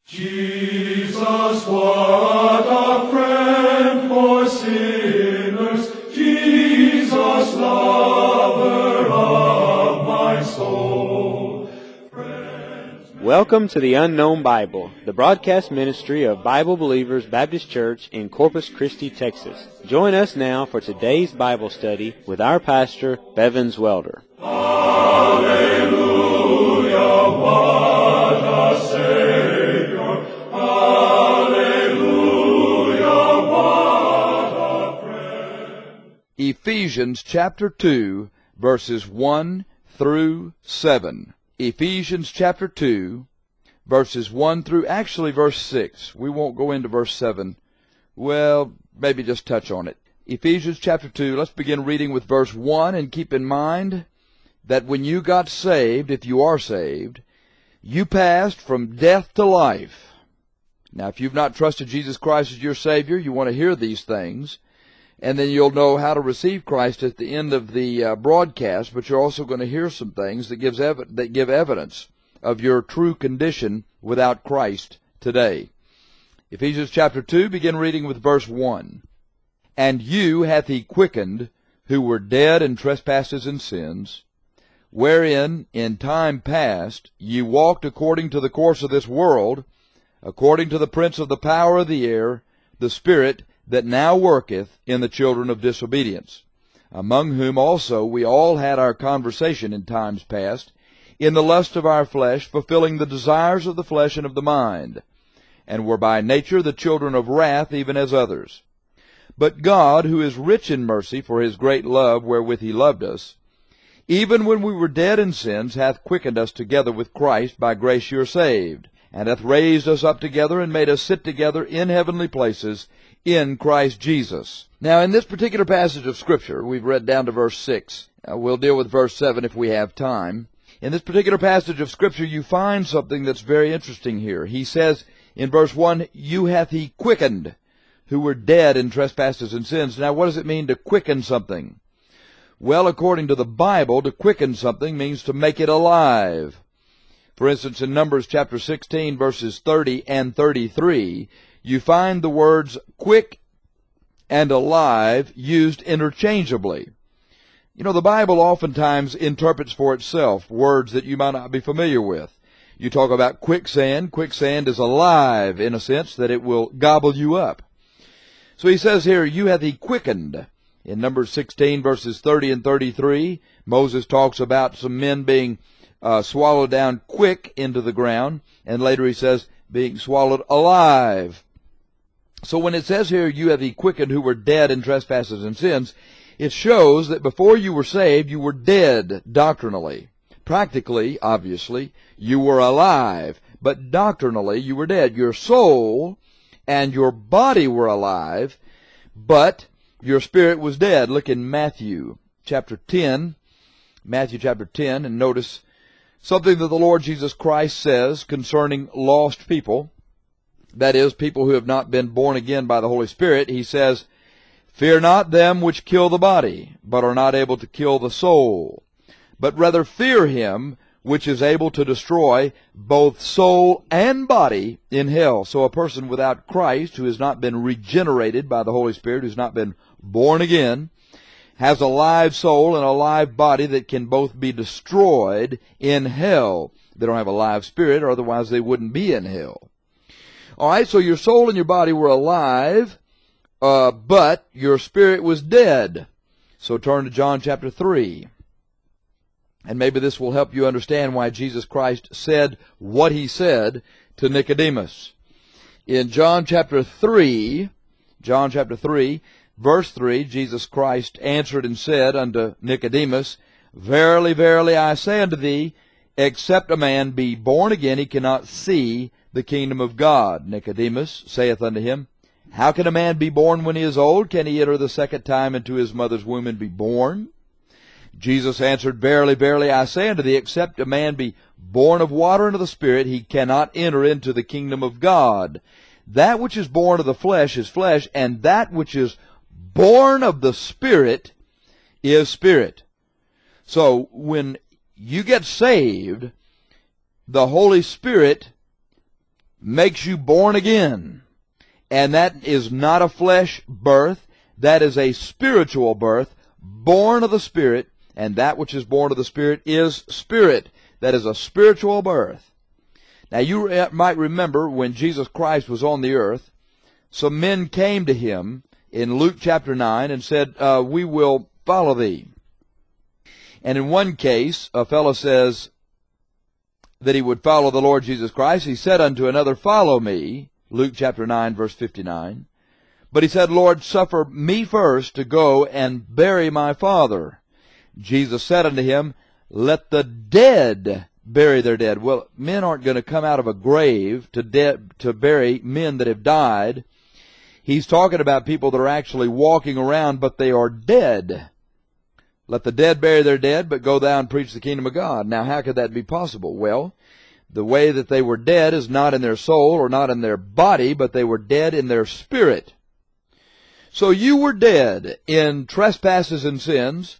Jesus, what a friend for sinners, Jesus, lover of my soul. Welcome to the Unknown Bible, the broadcast ministry of Bible Believers Baptist Church in Corpus Christi, Texas. Join us now for today's Bible study with our pastor, Bevins Welder. Hallelujah, what a Savior. Hallelujah, what a friend. Ephesians chapter 2, verses 1 through 7. Ephesians chapter 2, verses 1 through, actually verse 6. We won't go into verse 7. Well, maybe just touch on it. Ephesians chapter 2, let's begin reading with verse 1, and keep in mind that when you got saved, if you are saved, you passed from death to life. Now, if you've not trusted Jesus Christ as your Savior, you want to hear these things, and then you'll know how to receive Christ at the end of the broadcast, but you're also going to hear some things that give evidence of your true condition without Christ today. Ephesians chapter 2, begin reading with verse 1. And you hath he quickened, who were dead in trespasses and sins, wherein in time past ye walked according to the course of this world, according to the prince of the power of the air, the spirit that now worketh in the children of disobedience, among whom also we all had our conversation in times past, in the lust of our flesh, fulfilling the desires of the flesh and of the mind, and were by nature the children of wrath, even as others. But God, who is rich in mercy for his great love wherewith he loved us, even when we were dead in sins, hath quickened us together with Christ. By grace you are saved, and hath raised us up together, and made us sit together in heavenly places in Christ Jesus. Now, in this particular passage of Scripture, we've read down to verse 6. We'll deal with verse 7 if we have time. In this particular passage of Scripture, you find something that's very interesting here. He says in verse 1, you hath he quickened, who were dead in trespasses and sins. Now, what does it mean to quicken something? Well, according to the Bible, to quicken something means to make it alive. For instance, in Numbers chapter 16, verses 30 and 33, you find the words quick and alive used interchangeably. You know, the Bible oftentimes interprets for itself words that you might not be familiar with. You talk about quicksand. Quicksand is alive in a sense that it will gobble you up. So he says here, you hath he quickened. In Numbers 16, verses 30 and 33, Moses talks about some men being swallowed down quick into the ground, and later he says being swallowed alive. So when it says here, you have he quickened who were dead in trespasses and sins, it shows that before you were saved, you were dead doctrinally. Practically, obviously, you were alive, but doctrinally you were dead. Your soul and your body were alive, but your spirit was dead. Look in Matthew chapter 10, and notice something that the Lord Jesus Christ says concerning lost people. That is, people who have not been born again by the Holy Spirit. He says, fear not them which kill the body, but are not able to kill the soul, but rather fear him which is able to destroy both soul and body in hell. So a person without Christ, who has not been regenerated by the Holy Spirit, who's not been born again, has a live soul and a live body that can both be destroyed in hell. They don't have a live spirit, or otherwise they wouldn't be in hell. All right, so your soul and your body were alive, but your spirit was dead. So turn to John chapter 3. And maybe this will help you understand why Jesus Christ said what he said to Nicodemus. In John chapter 3, verse 3, Jesus Christ answered and said unto Nicodemus, verily, verily, I say unto thee, except a man be born again, he cannot see the kingdom of God. Nicodemus saith unto him, how can a man be born when he is old? Can he enter the second time into his mother's womb and be born? Jesus answered, verily, verily, I say unto thee, except a man be born of water and of the Spirit, he cannot enter into the kingdom of God. That which is born of the flesh is flesh, and that which is born of the Spirit is spirit. So when you get saved, the Holy Spirit makes you born again. And that is not a flesh birth. That is a spiritual birth, born of the Spirit, and that which is born of the Spirit is spirit. That is a spiritual birth. Now you might remember when Jesus Christ was on the earth, some men came to him in Luke chapter 9 and said, we will follow thee. And in one case, a fellow says that he would follow the Lord Jesus Christ. He said unto another, follow me, Luke chapter 9, verse 59. But he said, Lord, suffer me first to go and bury my father. Jesus said unto him, let the dead bury their dead. Well, men aren't going to come out of a grave to bury men that have died. He's talking about people that are actually walking around, but they are dead. Let the dead bury their dead, but go thou and preach the kingdom of God. Now, how could that be possible? Well, the way that they were dead is not in their soul or not in their body, but they were dead in their spirit. So you were dead in trespasses and sins,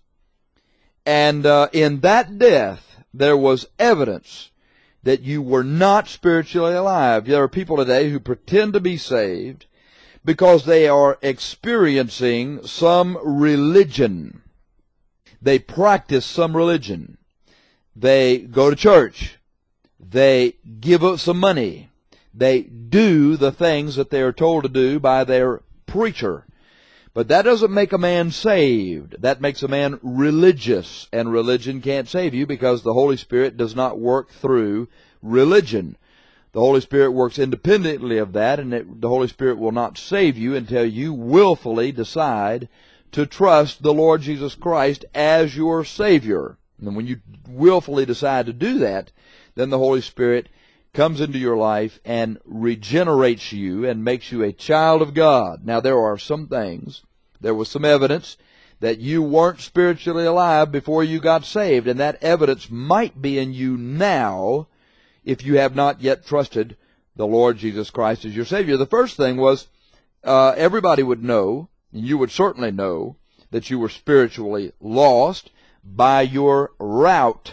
and in that death there was evidence that you were not spiritually alive. There are people today who pretend to be saved because they are experiencing some religion. They practice some religion. They go to church. They give up some money. They do the things that they are told to do by their preacher. But that doesn't make a man saved. That makes a man religious. And religion can't save you because the Holy Spirit does not work through religion. The Holy Spirit works independently of that, and the Holy Spirit will not save you until you willfully decide to trust the Lord Jesus Christ as your Savior. And when you willfully decide to do that, then the Holy Spirit comes into your life and regenerates you and makes you a child of God. Now, there are some things, there was some evidence that you weren't spiritually alive before you got saved, and that evidence might be in you now if you have not yet trusted the Lord Jesus Christ as your Savior. The first thing was everybody would know, and you would certainly know, that you were spiritually lost by your route.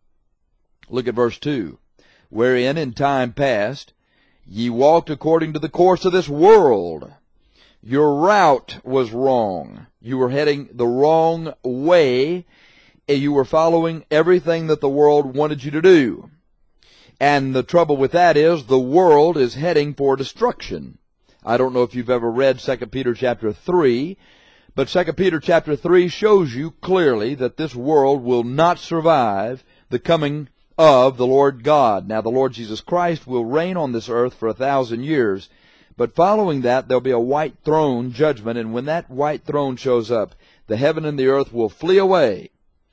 Look at verse 2. Wherein in time past ye walked according to the course of this world. Your route was wrong. You were heading the wrong way, and you were following everything that the world wanted you to do. And the trouble with that is the world is heading for destruction. I don't know if you've ever read 2 Peter chapter 3, but 2 Peter chapter 3 shows you clearly that this world will not survive the coming of the Lord God. Now, the Lord Jesus Christ will reign on this earth for 1,000 years, but following that, there'll be a white throne judgment, and when that white throne shows up, the heaven and the earth will flee away.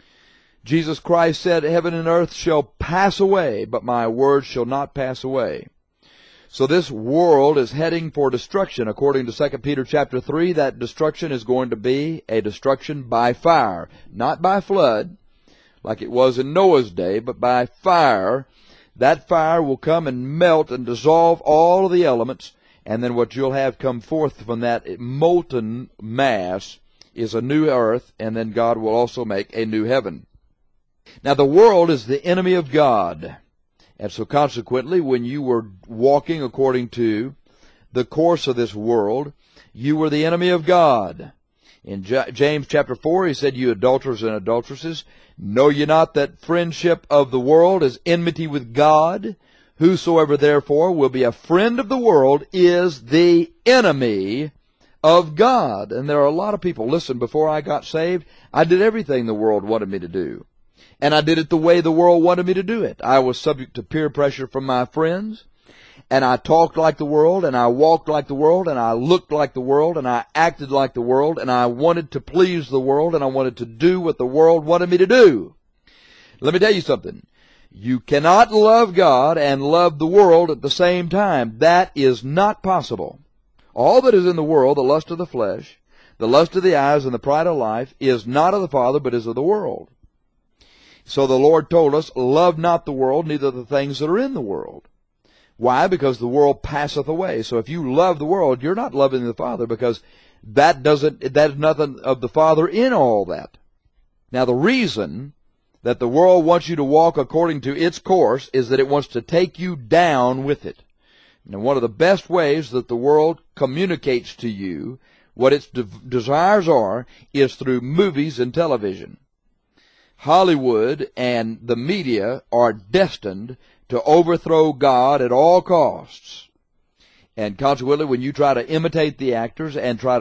Jesus Christ said, heaven and earth shall pass away, but my word shall not pass away. So this world is heading for destruction. According to 2 Peter chapter 3, that destruction is going to be a destruction by fire, not by flood, like it was in Noah's day, but by fire. That fire will come and melt and dissolve all of the elements, and then what you'll have come forth from that molten mass is a new earth, and then God will also make a new heaven. Now, the world is the enemy of God, and so consequently, when you were walking according to the course of this world, you were the enemy of God. In James chapter 4, he said, you adulterers and adulteresses, know ye not that friendship of the world is enmity with God? Whosoever therefore will be a friend of the world is the enemy of God. And there are a lot of people, listen, before I got saved, I did everything the world wanted me to do. And I did it the way the world wanted me to do it. I was subject to peer pressure from my friends, and I talked like the world, and I walked like the world, and I looked like the world, and I acted like the world, and I wanted to please the world, and I wanted to do what the world wanted me to do. Let me tell you something. You cannot love God and love the world at the same time. That is not possible. All that is in the world, the lust of the flesh, the lust of the eyes, and the pride of life, is not of the Father, but is of the world. So the Lord told us, love not the world, neither the things that are in the world. Why? Because the world passeth away. So if you love the world, you're not loving the Father, because that is nothing of the Father in all that. Now, the reason that the world wants you to walk according to its course is that it wants to take you down with it. And one of the best ways that the world communicates to you what its desires are is through movies and television. Hollywood and the media are destined to overthrow God at all costs. And consequently, when you try to imitate the actors and try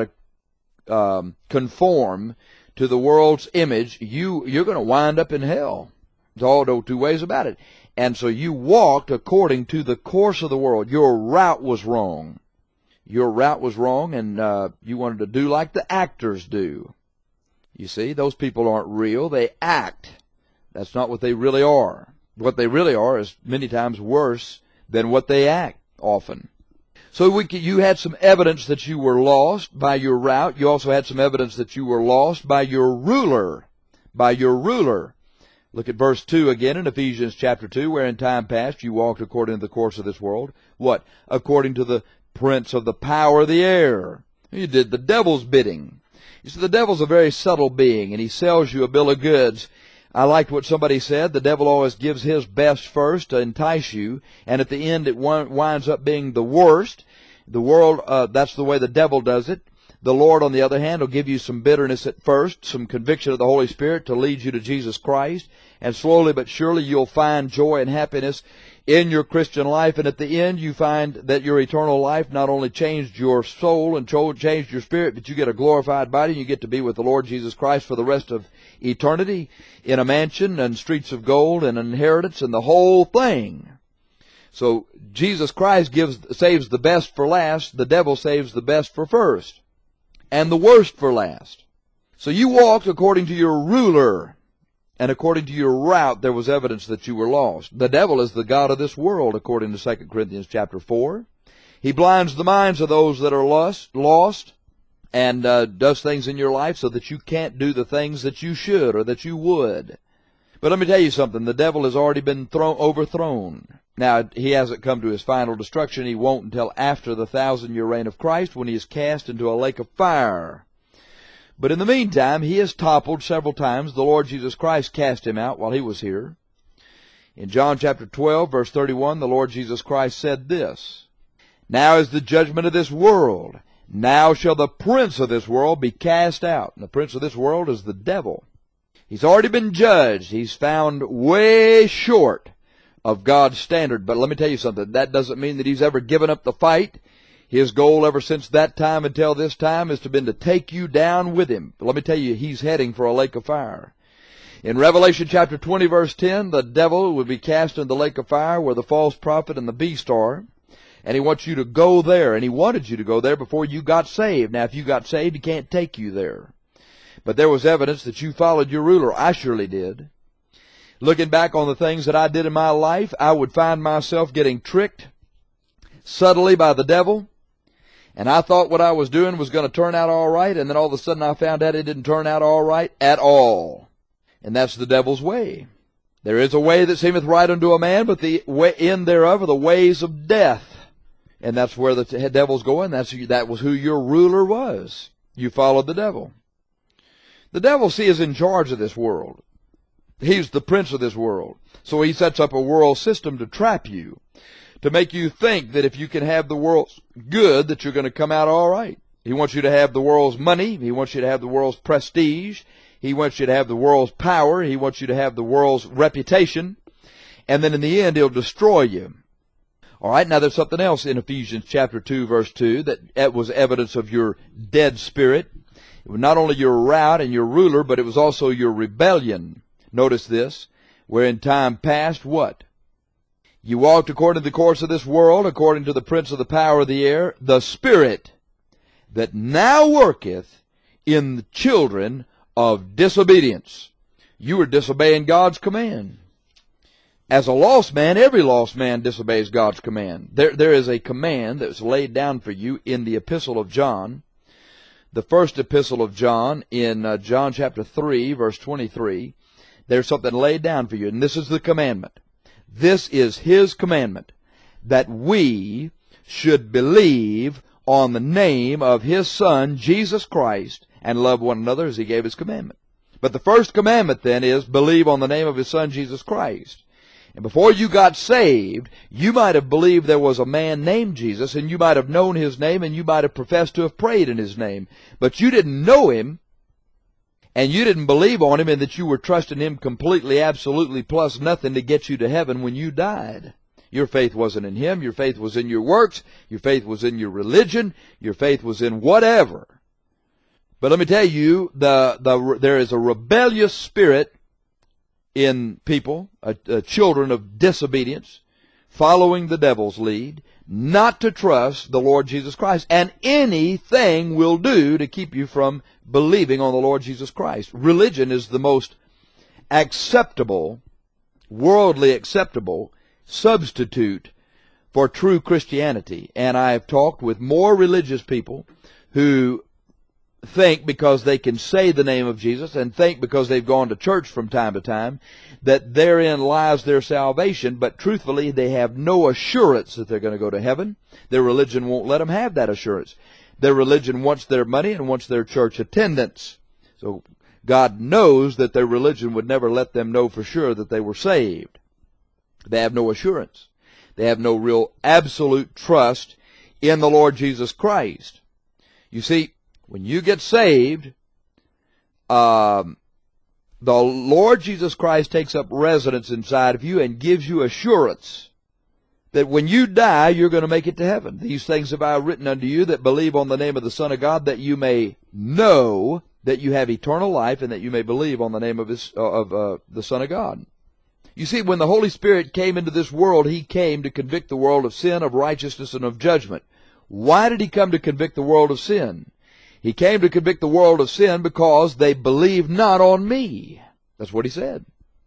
to conform to the world's image, you're going to wind up in hell. There's all no two ways about it. And so you walked according to the course of the world. Your route was wrong. Your route was wrong, and you wanted to do like the actors do. You see, those people aren't real. They act. That's not what they really are. What they really are is many times worse than what they act often. So you had some evidence that you were lost by your route. You also had some evidence that you were lost by your ruler. By your ruler. Look at verse 2 again in Ephesians chapter 2, where in time past you walked according to the course of this world. What? According to the prince of the power of the air. You did the devil's bidding. You see, the devil's a very subtle being, and he sells you a bill of goods. I liked what somebody said. The devil always gives his best first to entice you, and at the end it winds up being the worst. The world, that's the way the devil does it. The Lord, on the other hand, will give you some bitterness at first, some conviction of the Holy Spirit to lead you to Jesus Christ, and slowly but surely you'll find joy and happiness in your Christian life, and at the end you find that your eternal life not only changed your soul and changed your spirit, but you get a glorified body, and you get to be with the Lord Jesus Christ for the rest of eternity in a mansion and streets of gold and an inheritance and the whole thing. So Jesus Christ saves the best for last. The devil saves the best for first, and the worst for last. So you walked according to your ruler, and according to your route there was evidence that you were lost. The devil is the god of this world, according to 2 Corinthians chapter 4. He blinds the minds of those that are lost, and does things in your life so that you can't do the things that you should or that you would. But let me tell you something. The devil has already been overthrown. Now, he hasn't come to his final destruction. He won't until after the 1,000-year reign of Christ, when he is cast into a lake of fire. But in the meantime, he has toppled several times. The Lord Jesus Christ cast him out while he was here. In John chapter 12, verse 31, the Lord Jesus Christ said this, "Now is the judgment of this world. Now shall the prince of this world be cast out." And the prince of this world is the devil. He's already been judged. He's found way short of God's standard. But let me tell you something. That doesn't mean that he's ever given up the fight. His goal ever since that time until this time has been to take you down with him. But let me tell you, he's heading for a lake of fire. In Revelation chapter 20, verse 10, the devil will be cast into the lake of fire where the false prophet and the beast are. And he wants you to go there. And he wanted you to go there before you got saved. Now, if you got saved, he can't take you there. But there was evidence that you followed your ruler. I surely did. Looking back on the things that I did in my life, I would find myself getting tricked subtly by the devil. And I thought what I was doing was going to turn out all right, and then all of a sudden I found out it didn't turn out all right at all. And that's the devil's way. There is a way that seemeth right unto a man, but the end thereof are the ways of death. And that's where the devil's going. That was who your ruler was. You followed the devil. The devil, see, is in charge of this world. He's the prince of this world. So he sets up a world system to trap you, to make you think that if you can have the world's good, that you're going to come out all right. He wants you to have the world's money. He wants you to have the world's prestige. He wants you to have the world's power. He wants you to have the world's reputation. And then in the end, he'll destroy you. All right, now there's something else in Ephesians chapter 2, verse 2, that was evidence of your dead spirit. It was not only your route and your ruler, but it was also your rebellion. Notice this, where in time past, what? You walked according to the course of this world, according to the prince of the power of the air, the spirit that now worketh in the children of disobedience. You were disobeying God's command. As a lost man, every lost man disobeys God's command. There is a command that's laid down for you in the epistle of John, the first epistle of John, in John chapter 3, verse 23. There's something laid down for you, and this is the commandment. This is his commandment, that we should believe on the name of his Son, Jesus Christ, and love one another as he gave his commandment. But the first commandment then is believe on the name of his Son, Jesus Christ. And before you got saved, you might have believed there was a man named Jesus, and you might have known his name, and you might have professed to have prayed in his name. But you didn't know him, and you didn't believe on him, and that you were trusting him completely, absolutely, plus nothing to get you to heaven when you died. Your faith wasn't in him. Your faith was in your works. Your faith was in your religion. Your faith was in whatever. But let me tell you, there is a rebellious spirit in people, children of disobedience, following the devil's lead, not to trust the Lord Jesus Christ. And anything will do to keep you from believing on the Lord Jesus Christ. Religion is the most acceptable, worldly acceptable substitute for true Christianity. And I have talked with more religious people who think because they can say the name of Jesus and think because they've gone to church from time to time that therein lies their salvation, but truthfully they have no assurance that they're going to go to heaven. Their religion won't let them have that assurance. Their religion wants their money and wants their church attendance. So God knows that their religion would never let them know for sure that they were saved. They have no assurance. They have no real absolute trust in the Lord Jesus Christ. You see, when you get saved, the Lord Jesus Christ takes up residence inside of you and gives you assurance that when you die, you're going to make it to heaven. These things have I written unto you that believe on the name of the Son of God, that you may know that you have eternal life, and that you may believe on the name of the Son of God. You see, when the Holy Spirit came into this world, He came to convict the world of sin, of righteousness, and of judgment. Why did He come to convict the world of sin? He came to convict the world of sin because they believed not on me. That's what He said.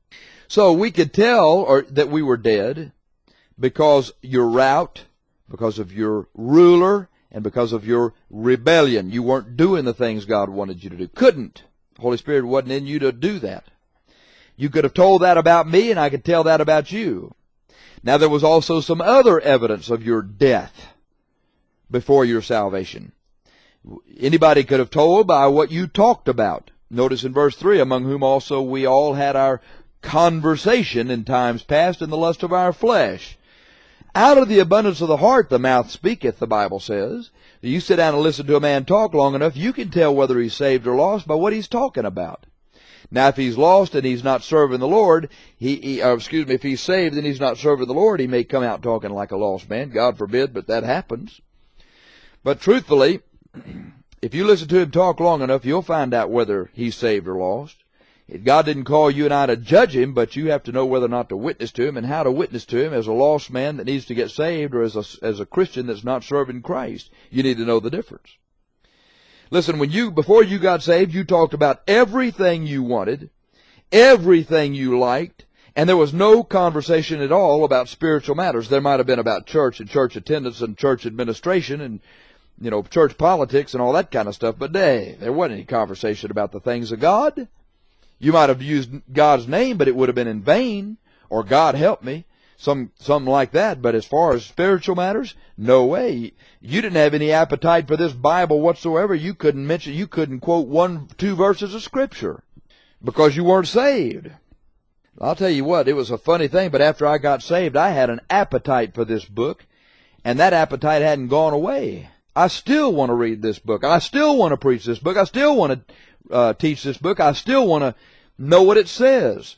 So we could tell that we were dead because your route, because of your ruler, and because of your rebellion. You weren't doing the things God wanted you to do. Couldn't. The Holy Spirit wasn't in you to do that. You could have told that about me, and I could tell that about you. Now there was also some other evidence of your death before your salvation. Anybody could have told by what you talked about. Notice in verse 3, among whom also we all had our conversation in times past in the lust of our flesh. Out of the abundance of the heart the mouth speaketh, the Bible says. You sit down and listen to a man talk long enough, you can tell whether he's saved or lost by what he's talking about. Now, if he's lost and he's not serving the Lord, if he's saved and he's not serving the Lord, he may come out talking like a lost man. God forbid, but that happens. But truthfully, if you listen to him talk long enough, you'll find out whether he's saved or lost. God didn't call you and I to judge him, but you have to know whether or not to witness to him, and how to witness to him as a lost man that needs to get saved, or as a Christian that's not serving Christ. You need to know the difference. Listen, before you got saved, you talked about everything you wanted, everything you liked, and there was no conversation at all about spiritual matters. There might have been about church and church attendance and church administration and, church politics and all that kind of stuff, but there wasn't any conversation about the things of God. You might have used God's name, but it would have been in vain, or God help me, something like that. But as far as spiritual matters, no way. You didn't have any appetite for this Bible whatsoever. You couldn't quote 1-2 verses of Scripture because you weren't saved. I'll tell you what, it was a funny thing, but after I got saved, I had an appetite for this book, and that appetite hadn't gone away. I still want to read this book. I still want to preach this book. I still want to teach this book. I still want to know what it says.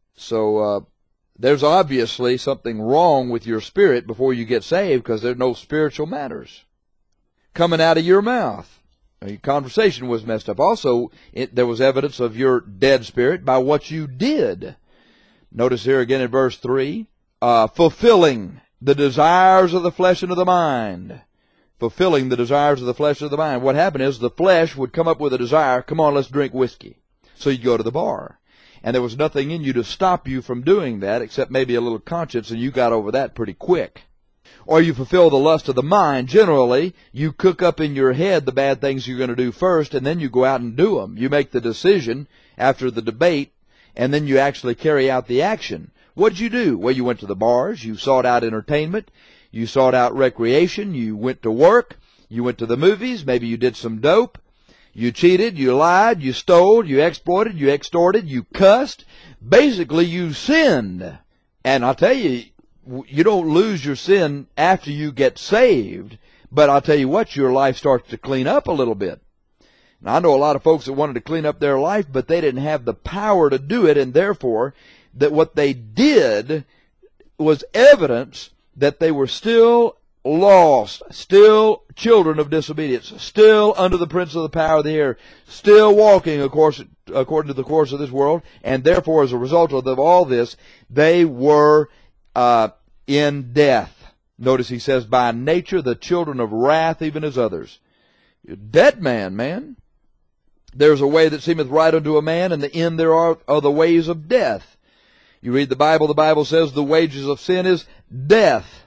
So there's obviously something wrong with your spirit before you get saved, because there's no spiritual matters coming out of your mouth. Your conversation was messed up. Also, there was evidence of your dead spirit by what you did. Notice here again in verse 3, fulfilling the desires of the flesh and of the mind. Fulfilling the desires of the flesh and of the mind. What happened is the flesh would come up with a desire, come on, let's drink whiskey. So you'd go to the bar. And there was nothing in you to stop you from doing that, except maybe a little conscience, and you got over that pretty quick. Or you fulfill the lust of the mind. Generally, you cook up in your head the bad things you're going to do first, and then you go out and do them. You make the decision after the debate, and then you actually carry out the action. What did you do? Well, you went to the bars, you sought out entertainment, you sought out recreation, you went to work, you went to the movies, maybe you did some dope, you cheated, you lied, you stole, you exploited, you extorted, you cussed. Basically, you sinned. And I'll tell you, you don't lose your sin after you get saved, but I'll tell you what, your life starts to clean up a little bit. And I know a lot of folks that wanted to clean up their life, but they didn't have the power to do it, and therefore, that what they did was evidence that they were still lost, still children of disobedience, still under the prince of the power of the air, still walking according to the course of this world, and therefore, as a result of all this, they were in death. Notice he says, by nature the children of wrath, even as others. Dead man. There's a way that seemeth right unto a man, and the end thereof are the ways of death. You read the Bible says the wages of sin is death.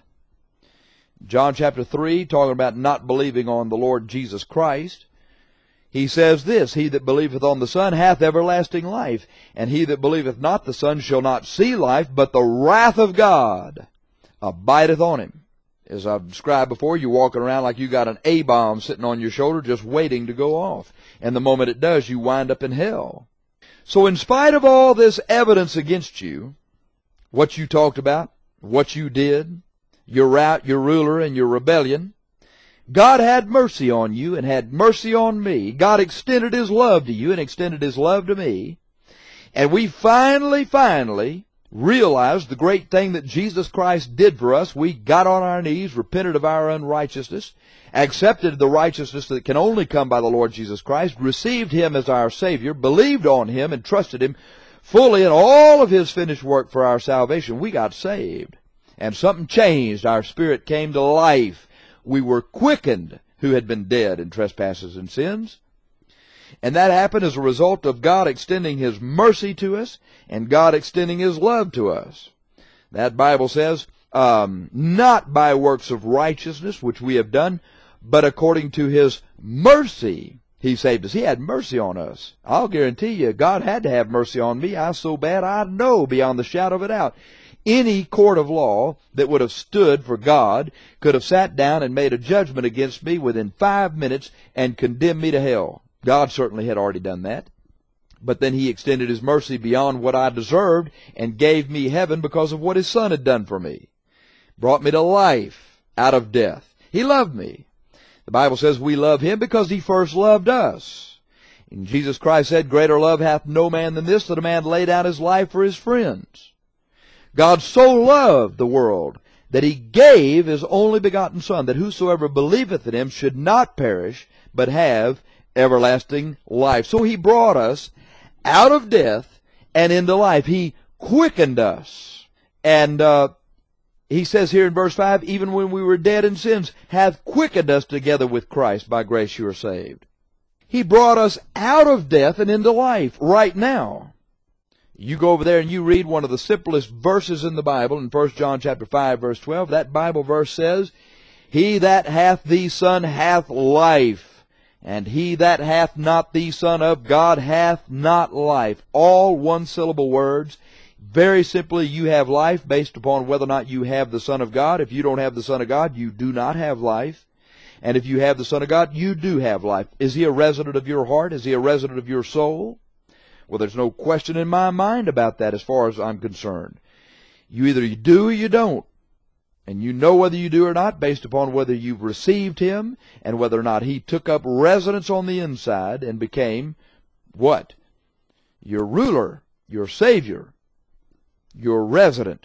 John chapter 3, talking about not believing on the Lord Jesus Christ, he says this, he that believeth on the Son hath everlasting life, and he that believeth not the Son shall not see life, but the wrath of God abideth on him. As I've described before, you're walking around like you got an A-bomb sitting on your shoulder just waiting to go off. And the moment it does, you wind up in hell. So in spite of all this evidence against you, what you talked about, what you did, your route, your ruler, and your rebellion, God had mercy on you and had mercy on me. God extended His love to you and extended His love to me. And we finally realized the great thing that Jesus Christ did for us. We got on our knees, repented of our unrighteousness, accepted the righteousness that can only come by the Lord Jesus Christ, received Him as our Savior, believed on Him, and trusted Him fully in all of His finished work for our salvation. We got saved. And something changed. Our spirit came to life. We were quickened who had been dead in trespasses and sins. And that happened as a result of God extending His mercy to us and God extending His love to us. That Bible says, not by works of righteousness which we have done, but according to His mercy He saved us. He had mercy on us. I'll guarantee you, God had to have mercy on me. I was so bad I know beyond the shadow of a doubt. Any court of law that would have stood for God could have sat down and made a judgment against me within 5 minutes and condemned me to hell. God certainly had already done that. But then He extended His mercy beyond what I deserved and gave me heaven because of what His Son had done for me. Brought me to life out of death. He loved me. The Bible says we love Him because He first loved us. And Jesus Christ said, greater love hath no man than this, that a man lay down his life for his friends. God so loved the world that He gave His only begotten Son, that whosoever believeth in Him should not perish, but have everlasting life. So He brought us out of death and into life. He quickened us. And He says here in verse 5, even when we were dead in sins, hath quickened us together with Christ. By grace you are saved. He brought us out of death and into life right now. You go over there and you read one of the simplest verses in the Bible in 1 John chapter 5, verse 12. That Bible verse says, He that hath the Son hath life, and he that hath not the Son of God hath not life. All one-syllable words. Very simply, you have life based upon whether or not you have the Son of God. If you don't have the Son of God, you do not have life. And if you have the Son of God, you do have life. Is He a resident of your heart? Is He a resident of your soul? Well, there's no question in my mind about that as far as I'm concerned. You either do or you don't. And you know whether you do or not based upon whether you've received Him and whether or not He took up residence on the inside and became what? Your ruler, your Savior, your resident.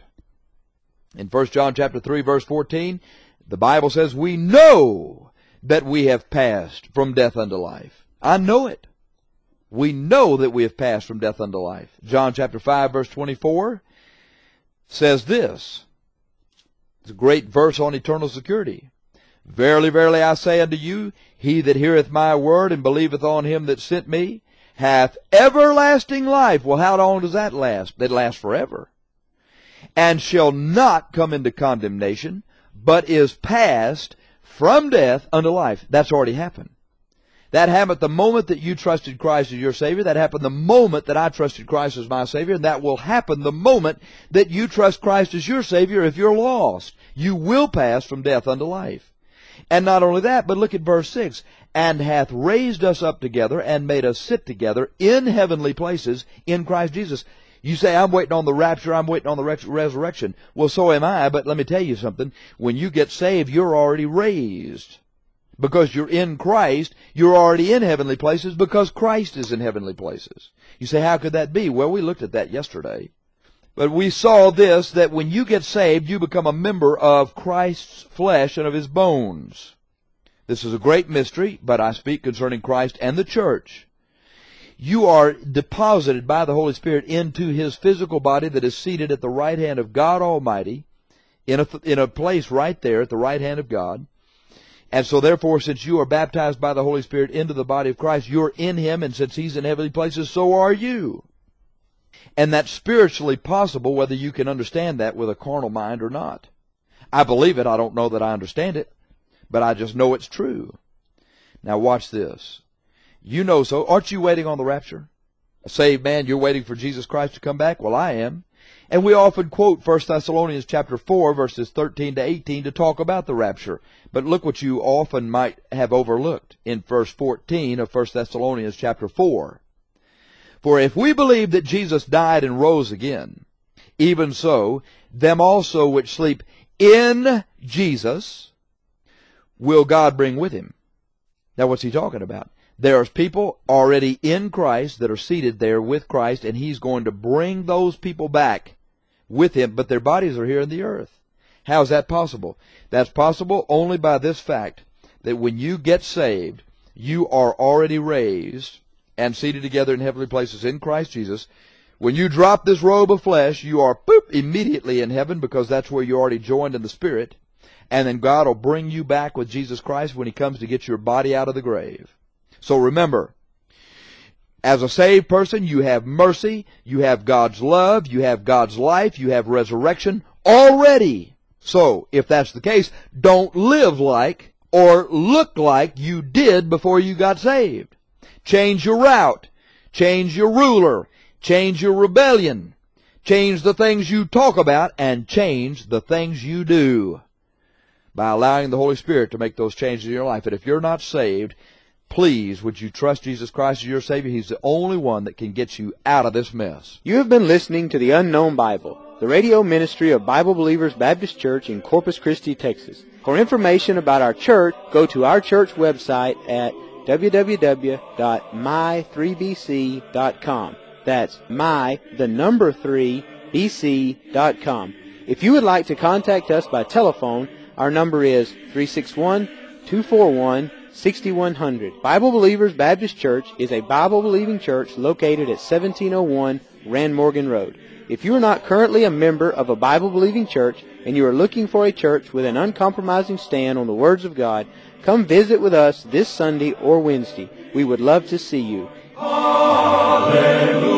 In 1 John chapter 3, verse 14, the Bible says, we know that we have passed from death unto life. I know it. We know that we have passed from death unto life. John chapter 5, verse 24 says this. It's a great verse on eternal security. Verily, verily, I say unto you, he that heareth my word and believeth on Him that sent me hath everlasting life. Well, how long does that last? It lasts forever. And shall not come into condemnation, but is passed from death unto life. That's already happened. That happened the moment that you trusted Christ as your Savior. That happened the moment that I trusted Christ as my Savior. And that will happen the moment that you trust Christ as your Savior if you're lost. You will pass from death unto life. And not only that, but look at verse 6. And hath raised us up together and made us sit together in heavenly places in Christ Jesus. You say, I'm waiting on the rapture, I'm waiting on the resurrection. Well, so am I, but let me tell you something. When you get saved, you're already raised. Because you're in Christ, you're already in heavenly places because Christ is in heavenly places. You say, how could that be? Well, we looked at that yesterday. But we saw this, that when you get saved, you become a member of Christ's flesh and of His bones. This is a great mystery, but I speak concerning Christ and the church. You are deposited by the Holy Spirit into His physical body that is seated at the right hand of God Almighty, in a place right there at the right hand of God. And so therefore, since you are baptized by the Holy Spirit into the body of Christ, you're in Him, and since He's in heavenly places, so are you. And that's spiritually possible, whether you can understand that with a carnal mind or not. I believe it. I don't know that I understand it, but I just know it's true. Now watch this. You know so. Aren't you waiting on the rapture? A saved man, you're waiting for Jesus Christ to come back? Well, I am. And we often quote 1 Thessalonians chapter 4, verses 13 to 18 to talk about the rapture. But look what you often might have overlooked in verse 14 of 1 Thessalonians chapter 4. For if we believe that Jesus died and rose again, even so, them also which sleep in Jesus will God bring with Him. Now what's he talking about? There's people already in Christ that are seated there with Christ, and He's going to bring those people back with Him, but their bodies are here in the earth. How is that possible? That's possible only by this fact, that when you get saved, you are already raised and seated together in heavenly places in Christ Jesus. When you drop this robe of flesh, you are immediately in heaven, because that's where you're already joined in the Spirit. And then God will bring you back with Jesus Christ when He comes to get your body out of the grave. So remember, as a saved person, you have mercy, you have God's love, you have God's life, you have resurrection already. So, if that's the case, don't live like or look like you did before you got saved. Change your route, change your ruler, change your rebellion, change the things you talk about, and change the things you do by allowing the Holy Spirit to make those changes in your life. And if you're not saved, please, would you trust Jesus Christ as your Savior? He's the only one that can get you out of this mess. You have been listening to the Unknown Bible, the radio ministry of Bible Believers Baptist Church in Corpus Christi, Texas. For information about our church, go to our church website at www.my3bc.com. That's my3bc.com. If you would like to contact us by telephone, our number is 361-241-6100. Bible Believers Baptist Church is a Bible-believing church located at 1701 Rand Morgan Road. If you are not currently a member of a Bible-believing church and you are looking for a church with an uncompromising stand on the words of God, come visit with us this Sunday or Wednesday. We would love to see you. Hallelujah.